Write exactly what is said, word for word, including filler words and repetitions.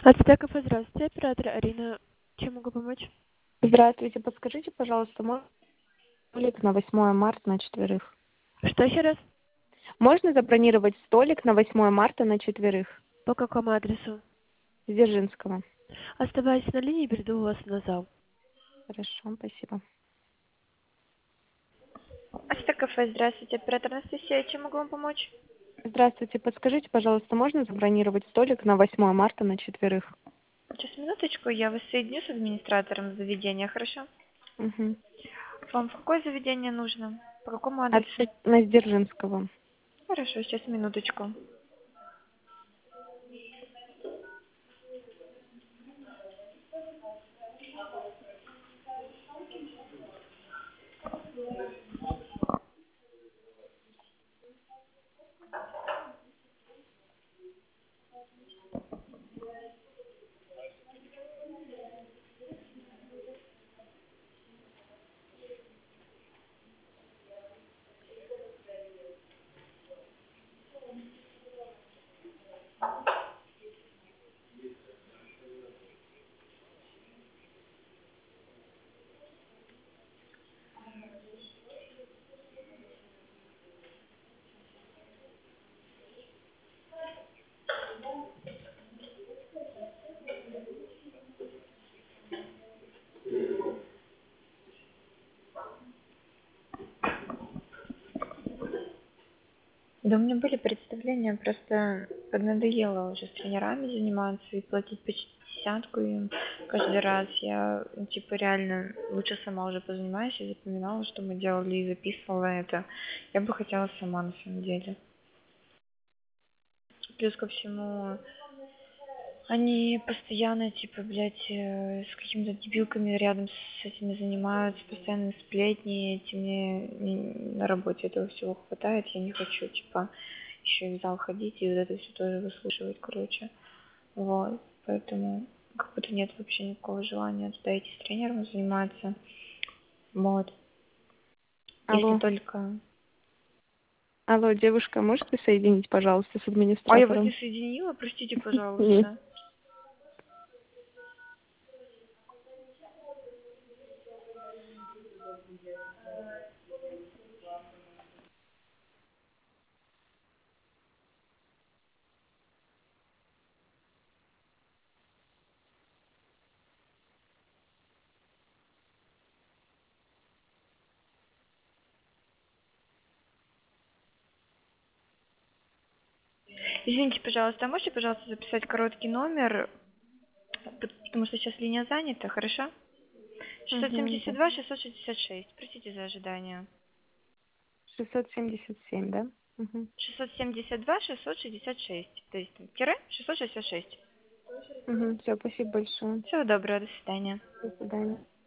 Ацтеков, здравствуйте, оператор Арина. Чем могу помочь? Здравствуйте, подскажите, пожалуйста, можно столик на восьмое марта на четверых? Что еще раз? Можно забронировать столик на восьмое марта на четверых? По какому адресу? Дзержинского. Оставайтесь на линии, перейду вас на зал. Хорошо, спасибо. Ацтеков, здравствуйте, оператор Анастасия. Чем могу вам помочь? Здравствуйте, подскажите, пожалуйста, можно забронировать столик на восьмое марта на четверых? Сейчас, минуточку, я вас соединю с администратором заведения, хорошо? Угу. Вам в какое заведение нужно? По какому От, адресу? на Дзержинского. Хорошо, сейчас, минуточку. Да у меня были представления, просто поднадоело уже с тренерами заниматься и платить почти десятку им каждый раз. Я, ну, типа, реально лучше сама уже позанимаюсь и запоминала, что мы делали, и записывала это. Я бы хотела сама на самом деле. Плюс ко всему, они постоянно, типа, блядь, э, с какими-то дебилками рядом с этими занимаются, постоянно сплетни, эти мне не- на работе этого всего хватает, я не хочу, типа, еще и в зал ходить и вот это все тоже выслушивать, короче. Вот, поэтому как будто нет вообще никакого желания туда идти с тренером заниматься. Вот, если Алло. только... Алло, девушка, можете соединить, пожалуйста, с А я вас не администратором? соединила, простите, Нет. пожалуйста. Извините, пожалуйста, а можете, пожалуйста, записать короткий номер, потому что сейчас линия занята, хорошо? шестьсот Угу, семьдесят да. два шестьсот шестьдесят шесть. Простите за ожидание. шестьсот семьдесят семь, да? Угу. шестьсот семьдесят два шестьсот шестьдесят шесть. То есть там, тире шестьсот шестьдесят шесть. Угу, все, спасибо большое. Всего доброго, до свидания. До свидания.